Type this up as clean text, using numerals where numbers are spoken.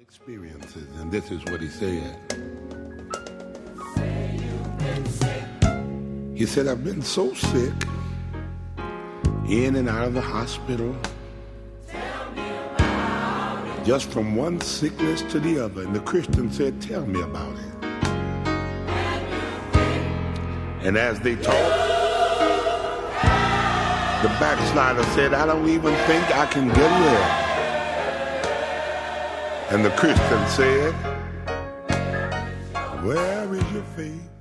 Experiences, and this is what he said. He said, I've been so sick, in and out of the hospital, just from one sickness to the other. And the Christian said, tell me about it. And as they talked, the backslider said, I don't even think I can get well. And the Christian said, where is your faith?